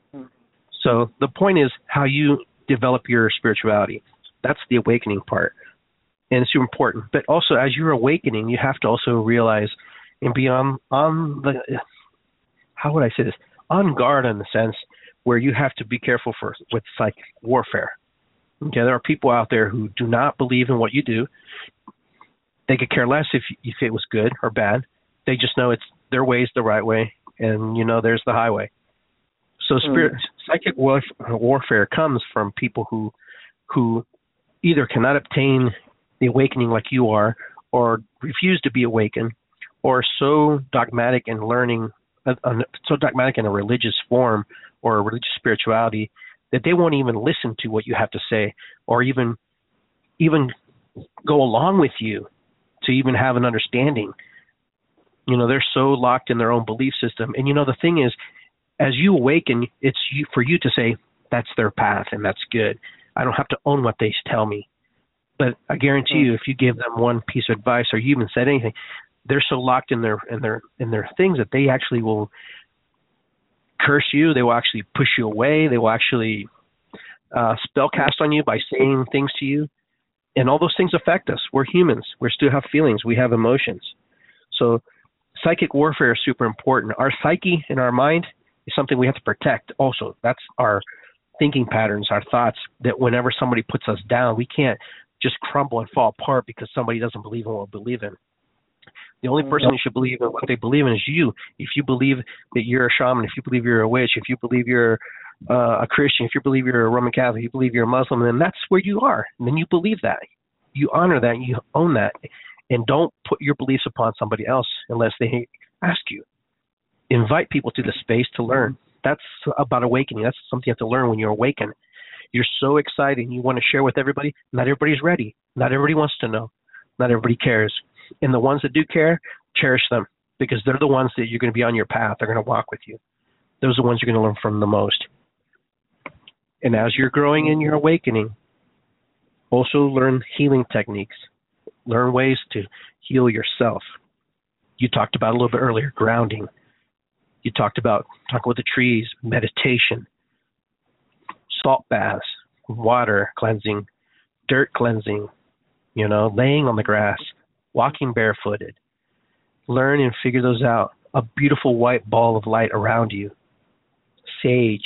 Speaker 2: So the point is how you develop your spirituality. That's the awakening part, and it's important. But also, as you're awakening, you have to also realize and be on, on the, how would I say this, on guard in the sense where you have to be careful for with psychic warfare. Okay, there are people out there who do not believe in what you do. They could care less if if it was good or bad. They just know it's their way is the right way, and you know there's the highway. So spirit, mm. psychic warf- warfare comes from people who who either cannot obtain the awakening like you are, or refuse to be awakened, or are so dogmatic in learning, uh, uh, so dogmatic in a religious form or a religious spirituality that they won't even listen to what you have to say, or even even go along with you to even have an understanding. You know, they're so locked in their own belief system. And, you know, the thing is, as you awaken, it's you, for you to say, that's their path and that's good. I don't have to own what they tell me. But I guarantee you, if you give them one piece of advice or you even said anything, they're so locked in their in their in their things that they actually will curse you. They will actually push you away. They will actually uh, spell cast on you by saying things to you. And all those things affect us. We're humans. We still have feelings. We have emotions. So psychic warfare is super important. Our psyche and our mind is something we have to protect also. That's our thinking patterns, our thoughts, that whenever somebody puts us down, we can't just crumble and fall apart because somebody doesn't believe in what we believe in. The only person who should believe in what they believe in is you. If you believe that you're a shaman, if you believe you're a witch, if you believe you're uh, a Christian, if you believe you're a Roman Catholic, if you believe you're a Muslim, then that's where you are. And then you believe that. You honor that. You own that. And don't put your beliefs upon somebody else unless they ask you. Invite people to the space to learn. That's about awakening. That's something you have to learn when you're awakened. You're so excited. You want to share with everybody. Not everybody's ready. Not everybody wants to know. Not everybody cares. And the ones that do care, cherish them, because they're the ones that you're going to be on your path. They're going to walk with you. Those are the ones you're going to learn from the most. And as you're growing in your awakening, also learn healing techniques. Learn ways to heal yourself. You talked about a little bit earlier, grounding. You talked about talking with the trees, meditation, salt baths, water cleansing, dirt cleansing, you know, laying on the grass, walking barefooted. Learn and figure those out. A beautiful white ball of light around you. Sage,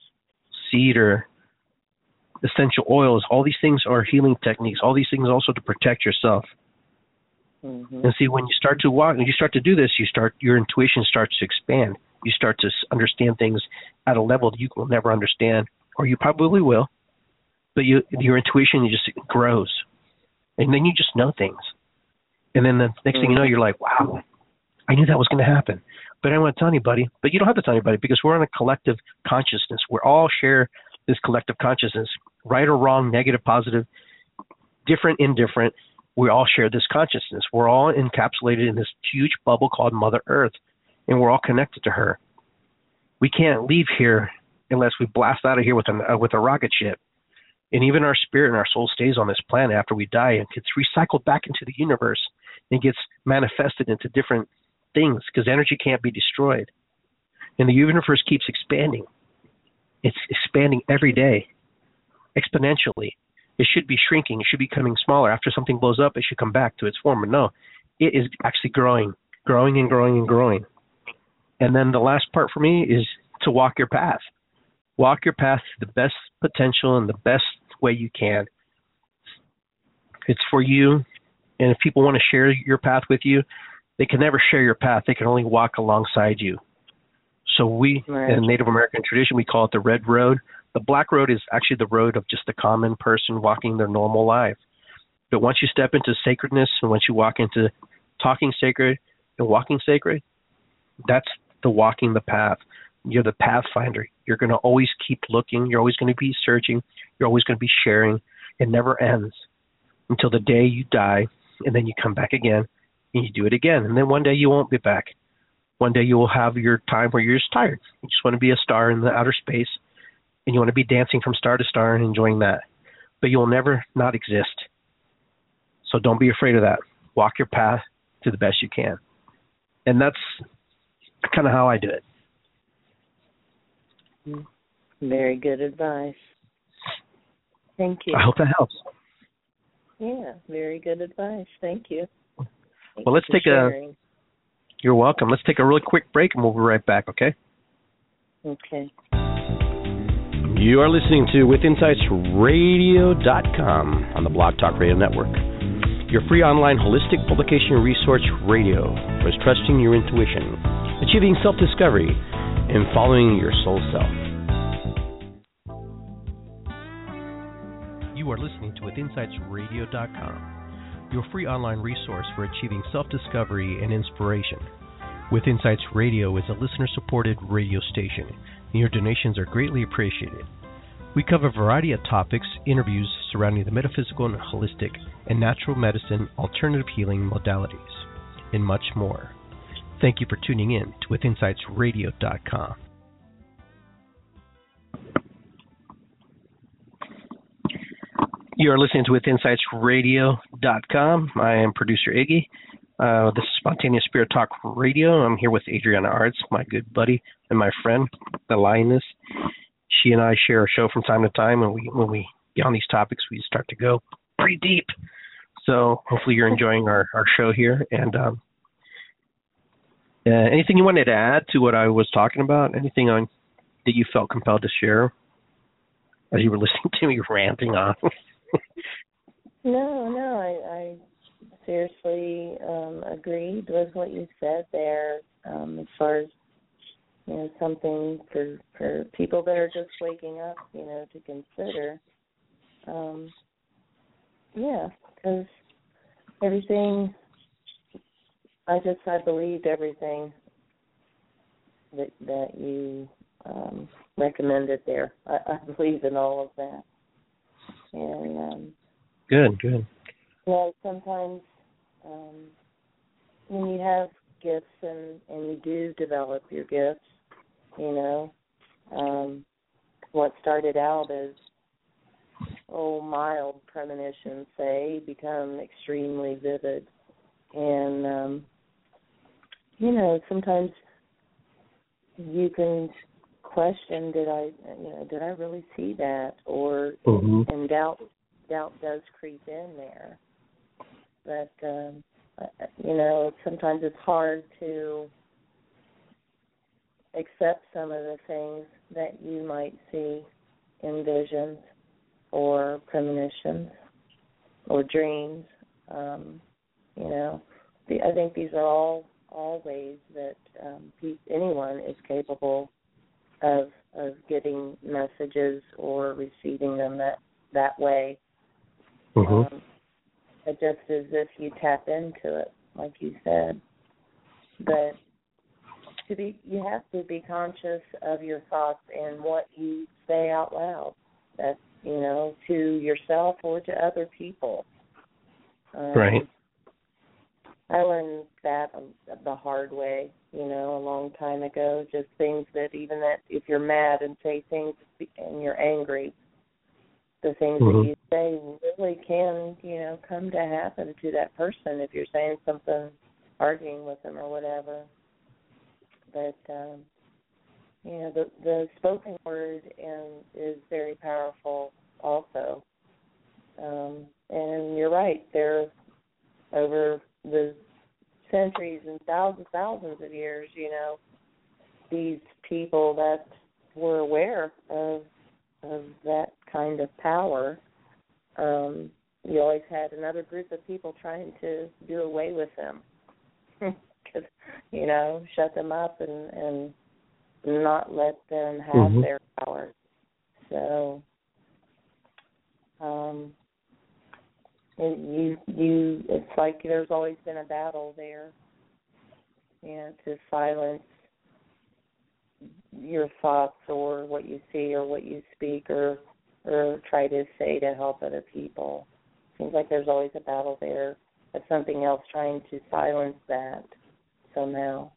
Speaker 2: cedar, essential oils, all these things are healing techniques. All these things also to protect yourself. Mm-hmm. And see, when you start to walk, when you start to do this, you start your intuition starts to expand. You start to understand things at a level that you will never understand, or you probably will. But you, your intuition just grows, and then you just know things. And then the next mm-hmm. thing you know, you're like, "Wow, I knew that was going to happen." But I don't want to tell anybody. But you don't have to tell anybody because we're on a collective consciousness. We all share this collective consciousness, right or wrong, negative, positive, different, indifferent. We all share this consciousness. We're all encapsulated in this huge bubble called Mother Earth, and we're all connected to her. We can't leave here unless we blast out of here with a, uh, with a rocket ship. And even our spirit and our soul stays on this planet after we die and gets recycled back into the universe and gets manifested into different things because energy can't be destroyed. And the universe keeps expanding. It's expanding every day, exponentially. It should be shrinking. It should be becoming smaller. After something blows up, it should come back to its form. But no, it is actually growing, growing and growing and growing. And then the last part for me is to walk your path. Walk your path to the best potential and the best way you can. It's for you. And if people want to share your path with you, they can never share your path. They can only walk alongside you. So we, right. in Native American tradition, we call it the red road. The black road is actually the road of just a common person walking their normal life. But once you step into sacredness and once you walk into talking sacred and walking sacred, that's the walking the path. You're the pathfinder. You're going to always keep looking. You're always going to be searching. You're always going to be sharing. It never ends until the day you die, and then you come back again, and you do it again. And then one day you won't be back. One day you will have your time where you're just tired. You just want to be a star in the outer space, and you want to be dancing from star to star and enjoying that. But you will never not exist. So don't be afraid of that. Walk your path to the best you can. And that's kind of how I do it.
Speaker 3: Very good advice. Thank you.
Speaker 2: I hope that helps.
Speaker 3: Yeah, very good advice. Thank you. Thank
Speaker 2: well, let's
Speaker 3: you
Speaker 2: take sharing. a. You're welcome. Let's take a really quick break, and we'll be right back. Okay.
Speaker 3: Okay.
Speaker 5: You are listening to with insights radio dot com on the Blog Talk Radio Network. Your free online holistic publication resource radio for trusting your intuition, achieving self-discovery, and following your soul self.
Speaker 4: You are listening to with insights radio dot com, your free online resource for achieving self-discovery and inspiration. With Insights Radio is a listener-supported radio station, and your donations are greatly appreciated. We cover a variety of topics, interviews surrounding the metaphysical and holistic and natural medicine, alternative healing modalities, and much more. Thank you for tuning in to with insights radio dot com.
Speaker 2: You are listening to with insights radio dot com. I am producer Iggy. Uh, this is Spontaneous Spirit Talk Radio. I'm here with Adriana Arts, my good buddy and my friend, the lioness. She and I share a show from time to time, and we, when we get on these topics, we start to go pretty deep. So hopefully you're enjoying our, our show here. And um, uh, anything you wanted to add to what I was talking about? Anything on that you felt compelled to share as you were listening to me ranting on?
Speaker 3: No, no, I, I seriously um, agreed with what you said there. Um, as far as, you know, something for for people that are just waking up, you know, to consider. Um, yeah, because everything, I just I believed everything that that you um, recommended there. I, I believe in all of that, and. Um,
Speaker 2: Good, good.
Speaker 3: You know, sometimes um, when you have gifts and, and you do develop your gifts, you know, um, what started out as, oh, mild premonitions, say, become extremely vivid. And, um, you know, sometimes you can question, did I, you know, did I really see that? Or,
Speaker 2: mm-hmm.
Speaker 3: and doubt. Doubt does creep in there, but um, you know, sometimes it's hard to accept some of the things that you might see in visions or premonitions or dreams. Um, you know, the, I think these are all all ways that um, anyone is capable of of getting messages or receiving them that that way.
Speaker 2: Mm-hmm.
Speaker 3: Um, it just as if you tap into it, like you said. But to be, you have to be conscious of your thoughts and what you say out loud. That, you know, to yourself or to other people. Um,
Speaker 2: right.
Speaker 3: I learned that the hard way, you know, a long time ago. Just things that even that if you're mad and say things and you're angry, the things
Speaker 2: mm-hmm.
Speaker 3: that you say really can, you know, come to happen to that person if you're saying something, arguing with them or whatever. But, um, you know, the, the spoken word and is very powerful also. Um, and you're right, there over the centuries and thousands, thousands of years, you know, these people that were aware of of that kind of power, um, you always had another group of people trying to do away with them, you know, shut them up and, and not let them have
Speaker 2: mm-hmm.
Speaker 3: their power. So, um, it, you, you, it's like there's always been a battle there, you know, to silence your thoughts or what you see or what you speak or or try to say to help other people. Seems like there's always a battle there. There's something else trying to silence that somehow.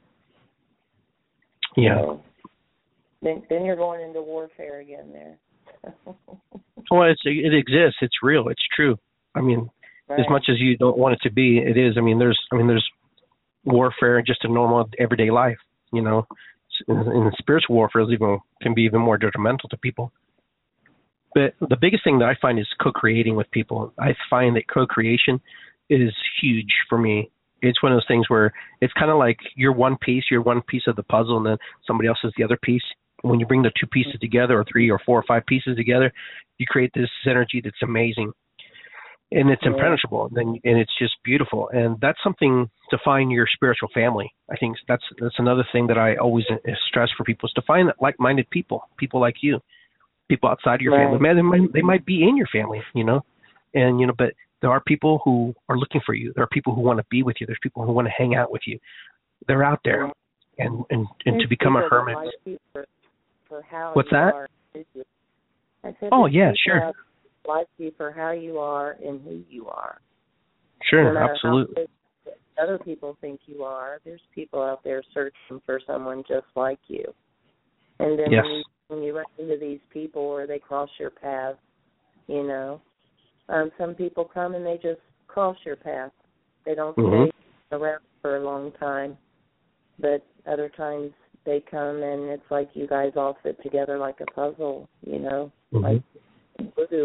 Speaker 2: Yeah.
Speaker 3: So then, then you're going into warfare again there.
Speaker 2: Well, it's, it exists. It's real. It's true. I mean,
Speaker 3: right.
Speaker 2: As much as you don't want it to be, it is. I mean, there's, I mean, there's warfare in just a normal everyday life. You know, in, in spiritual warfare, even can be even more detrimental to people. But the biggest thing that I find is co-creating with people. I find that co-creation is huge for me. It's one of those things where it's kind of like you're one piece, you're one piece of the puzzle, and then somebody else is the other piece. When you bring the two pieces together, or three or four or five pieces together, you create this synergy that's amazing. And it's
Speaker 3: yeah.
Speaker 2: impenetrable, and, then, and it's just beautiful. And that's something to find your spiritual family. I think that's that's another thing that I always stress for people is to find like-minded people, people like you, people outside of your
Speaker 3: right.
Speaker 2: family. Man, they might, they might be in your family, you know, and you know, but there are people who are looking for you. There are people who want to be with you. There's people who want to hang out with you. They're out there, and and, and to become a hermit.
Speaker 3: For, for how
Speaker 2: What's
Speaker 3: you
Speaker 2: that?
Speaker 3: Are. I said
Speaker 2: oh yeah, sure.
Speaker 3: Like you for how you are and who you are.
Speaker 2: Sure,
Speaker 3: no
Speaker 2: absolutely.
Speaker 3: How other people think you are. There's people out there searching for someone just like you. And then
Speaker 2: yes.
Speaker 3: when, you, when you run into these people or they cross your path, you know, um, some people come and they just cross your path. They don't
Speaker 2: mm-hmm.
Speaker 3: stay around for a long time. But other times they come and it's like you guys all fit together like a puzzle, you know,
Speaker 2: mm-hmm.
Speaker 3: like voodoo.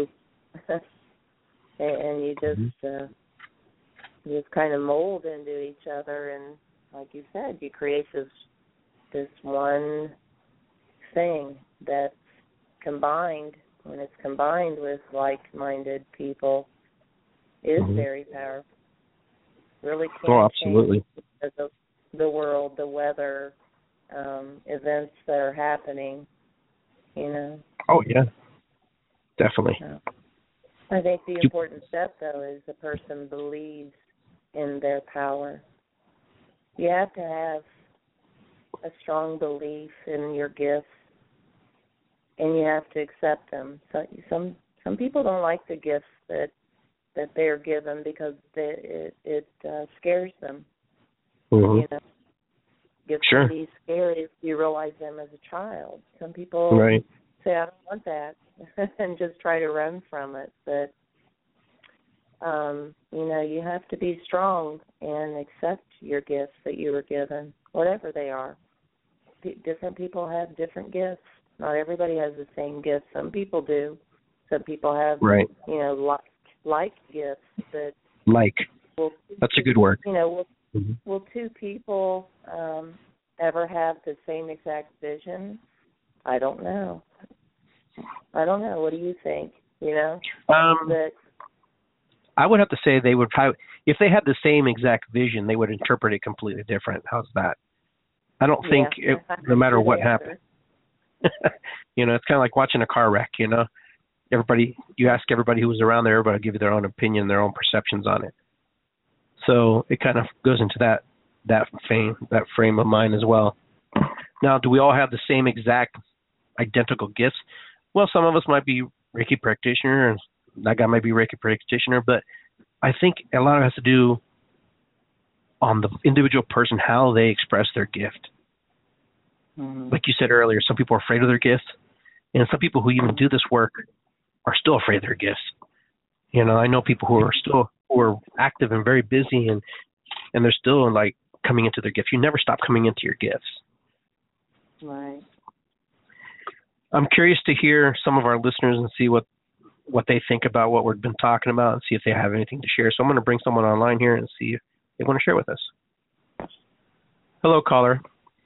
Speaker 3: and you just uh, you just kind of mold into each other, and like you said, you create this this one thing that's combined. When it's combined with like-minded people, is
Speaker 2: mm-hmm.
Speaker 3: very powerful. Really can
Speaker 2: oh, absolutely.
Speaker 3: change the, the world, the weather, um, events that are happening. You know.
Speaker 2: Oh yeah, definitely.
Speaker 3: Yeah. I think the important step, though, is the person believes in their power. You have to have a strong belief in your gifts, and you have to accept them. So some some people don't like the gifts that that they're given because they, it it uh, scares them.
Speaker 2: Mm-hmm.
Speaker 3: You know, gifts
Speaker 2: sure.
Speaker 3: can be scary if you realize them as a child. Some people
Speaker 2: right.
Speaker 3: say, "I don't want that." and just try to run from it. But, um, you know, you have to be strong and accept your gifts that you were given, whatever they are. P- different people have different gifts. Not everybody has the same gifts. Some people do. Some people have,
Speaker 2: right.
Speaker 3: you know, like, like gifts. But
Speaker 2: like.
Speaker 3: Will,
Speaker 2: That's a good word.
Speaker 3: You know, will,
Speaker 2: mm-hmm.
Speaker 3: will two people um, ever have the same exact vision? I don't know. I don't know. What do you think? You know,
Speaker 2: um,
Speaker 3: but
Speaker 2: I would have to say they would probably, if they had the same exact vision, they would interpret it completely different. How's that? I don't think
Speaker 3: yeah.
Speaker 2: it, no matter what happened. you know, it's kind of like watching a car wreck. You know, everybody, you ask everybody who was around there, everybody will give you their own opinion, their own perceptions on it. So it kind of goes into that that frame that frame of mind as well. Now, do we all have the same exact identical gifts? Well, some of us might be Reiki practitioner, and that guy might be Reiki practitioner, but I think a lot of it has to do on the individual person, how they express their gift. Mm-hmm. Like you said earlier, some people are afraid of their gifts, and some people who even do this work are still afraid of their gifts. You know, I know people who are still who are active and very busy, and and they're still like coming into their gifts. You never stop coming into your gifts.
Speaker 3: Right.
Speaker 2: I'm curious to hear some of our listeners and see what, what they think about what we've been talking about and see if they have anything to share. So I'm going to bring someone online here and see if they want to share with us. Hello, caller.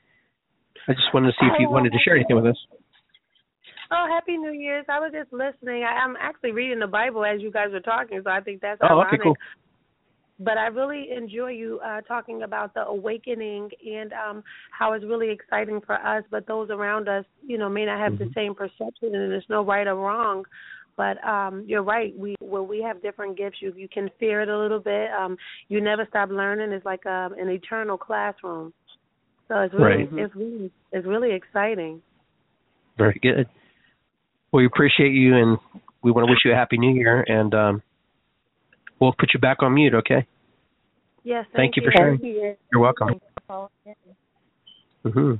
Speaker 2: I just wanted to see if you wanted to share anything with us.
Speaker 6: Oh, Happy New Year's. I was just listening. I, I'm actually reading the Bible as you guys were talking, so I think that's
Speaker 2: oh,
Speaker 6: ironic.
Speaker 2: okay, cool.
Speaker 6: But I really enjoy you uh, talking about the awakening and um, how it's really exciting for us, but those around us, you know, may not have mm-hmm. the same perception, and there's no right or wrong. But um, you're right. We when we have different gifts, you you can fear it a little bit. Um, you never stop learning. It's like um, an eternal classroom. So it's really,
Speaker 2: right.
Speaker 6: it's really, it's really exciting.
Speaker 2: Very good. We appreciate you, and we want to wish you a happy New Year. And um, we'll put you back on mute, okay?
Speaker 6: Yes.
Speaker 2: Thank,
Speaker 6: thank
Speaker 2: you
Speaker 6: you
Speaker 2: for sharing.
Speaker 3: You.
Speaker 2: You're welcome. Mm-hmm.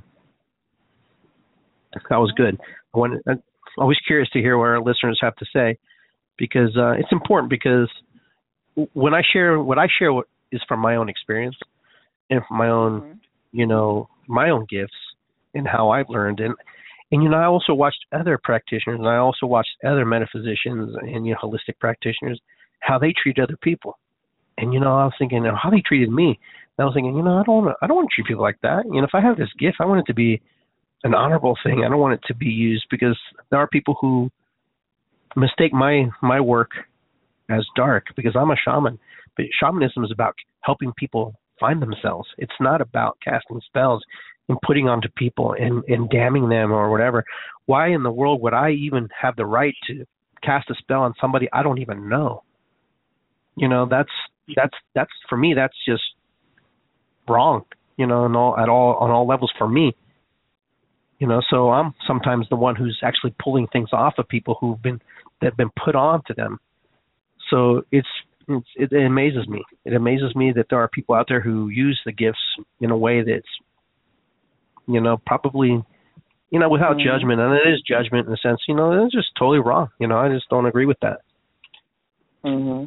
Speaker 2: That was good. I want, I'm always curious to hear what our listeners have to say, because uh, it's important. Because when I share, what I share is from my own experience and from my own, mm-hmm. you know, my own gifts and how I've learned. And and you know, I also watched other practitioners, and I also watched other metaphysicians and you know, holistic practitioners, how they treat other people. And you know, I was thinking, how they treated me. And I was thinking, you know, I don't want to, I don't want to treat people like that. You know, if I have this gift, I want it to be an honorable thing. I don't want it to be used, because there are people who mistake my my work as dark, because I'm a shaman. But shamanism is about helping people find themselves. It's not about casting spells and putting onto people and, and damning them or whatever. Why in the world would I even have the right to cast a spell on somebody I don't even know? You know, that's that's that's for me, that's just wrong, you know, and all at all on all levels for me. You know, so I'm sometimes the one who's actually pulling things off of people who've been that have been put on to them. So it's, it's it amazes me. It amazes me that there are people out there who use the gifts in a way that's, you know, probably, you know, without mm-hmm. judgment. And it is judgment in a sense, you know, it's just totally wrong. You know, I just don't agree with that.
Speaker 3: Mhm.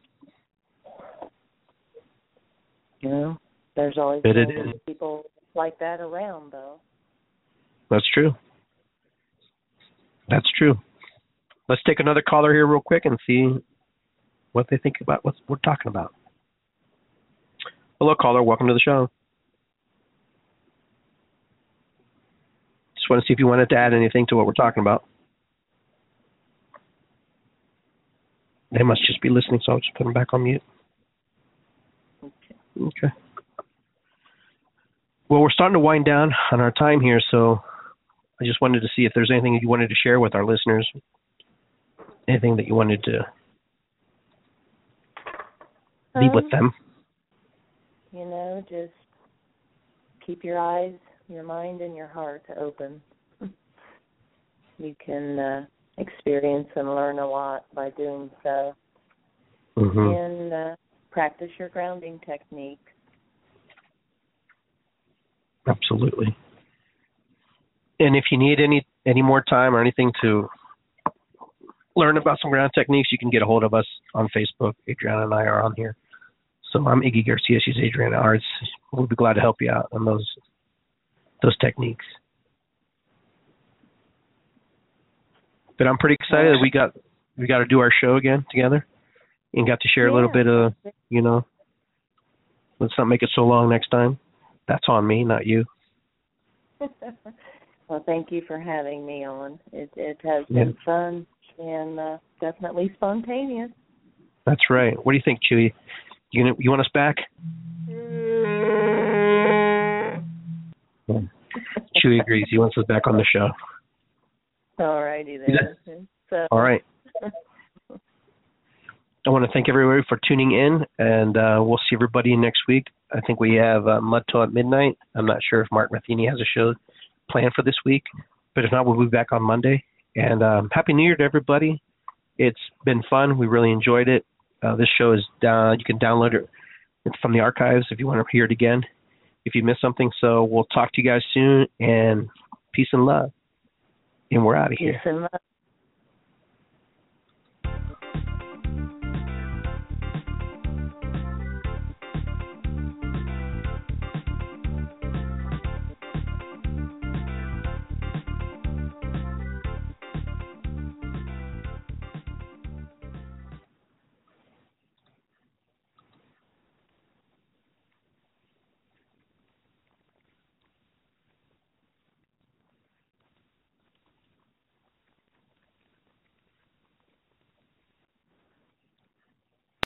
Speaker 3: Yeah, there's always
Speaker 2: it, it,
Speaker 3: people like that around, though.
Speaker 2: That's true. That's true. Let's take another caller here real quick and see what they think about what we're talking about. Hello, caller. Welcome to the show. Just want to see if you wanted to add anything to what we're talking about. They must just be listening, so I'll just put them back on mute.
Speaker 3: Okay.
Speaker 2: Okay. Well, we're starting to wind down on our time here, so I just wanted to see if there's anything you wanted to share with our listeners, anything that you wanted to leave
Speaker 3: um,
Speaker 2: with them.
Speaker 3: You know, just keep your eyes, your mind, and your heart open. You can uh, experience and learn a lot by doing so.
Speaker 2: Mm-hmm.
Speaker 3: And uh, practice your grounding technique.
Speaker 2: Absolutely. And if you need any any more time or anything to learn about some ground techniques, you can get a hold of us on Facebook. Adriana and I are on here. So I'm Iggy Garcia. She's Adriana Arts. We'll be glad to help you out on those those techniques. But I'm pretty excited that we got we got to do our show again together and got to share
Speaker 3: yeah.
Speaker 2: a little bit of, you know, let's not make it so long next time. That's on me, not you.
Speaker 3: Well, thank you for having me on. It, it has been yeah. fun and uh, definitely spontaneous.
Speaker 2: That's right. What do you think, Chewy? You you want us back? Chewy agrees. He wants us back on the show.
Speaker 3: All righty then. So.
Speaker 2: All right. I want to thank everybody for tuning in, and uh, we'll see everybody next week. I think we have uh, Mud Till at midnight. I'm not sure if Mark Matheny has a show planned for this week, but if not, we'll be back on Monday. And um, Happy New Year to everybody. It's been fun. We really enjoyed it. Uh, this show is down. You can download it it's from the archives if you want to hear it again, if you missed something. So we'll talk to you guys soon, and peace and love. And we're out of here.
Speaker 3: Peace and love.